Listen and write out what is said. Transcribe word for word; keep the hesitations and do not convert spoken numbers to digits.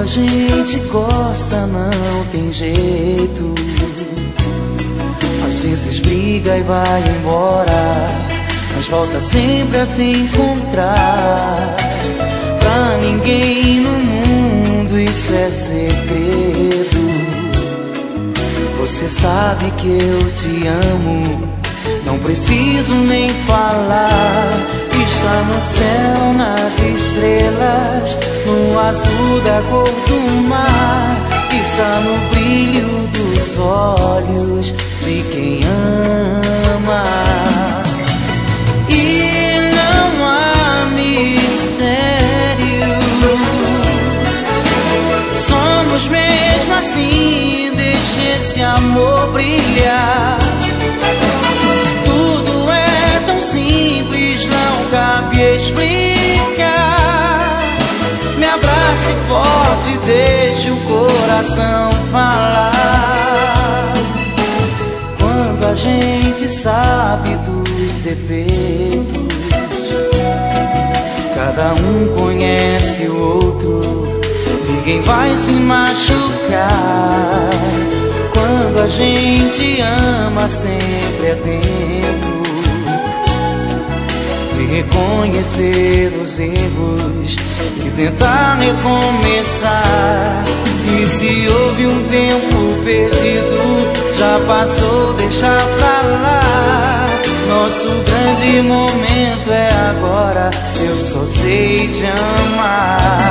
a gente gosta não tem jeito. Às vezes briga e vai embora, mas volta sempre a se encontrar. Pra ninguém no mundo isso é segredo. Você sabe que eu te amo, não preciso nem falar. Está no céu, nas estrelas, no azul da cor do mar. Está no brilho dos olhos de quem ama. E não há mistério, somos mesmo assim. Deixa esse amor brilhar. Tudo é tão simples, não cabe explicar. Me abrace forte, deixe o coração falar. Quando a gente sabe dos defeitos, cada um conhece o outro, ninguém vai se machucar. Quando a gente ama, sempre é tempo de reconhecer os erros e tentar recomeçar. E se houve um tempo perdido, já passou, deixa pra lá. Nosso grande momento é agora, eu só sei te amar.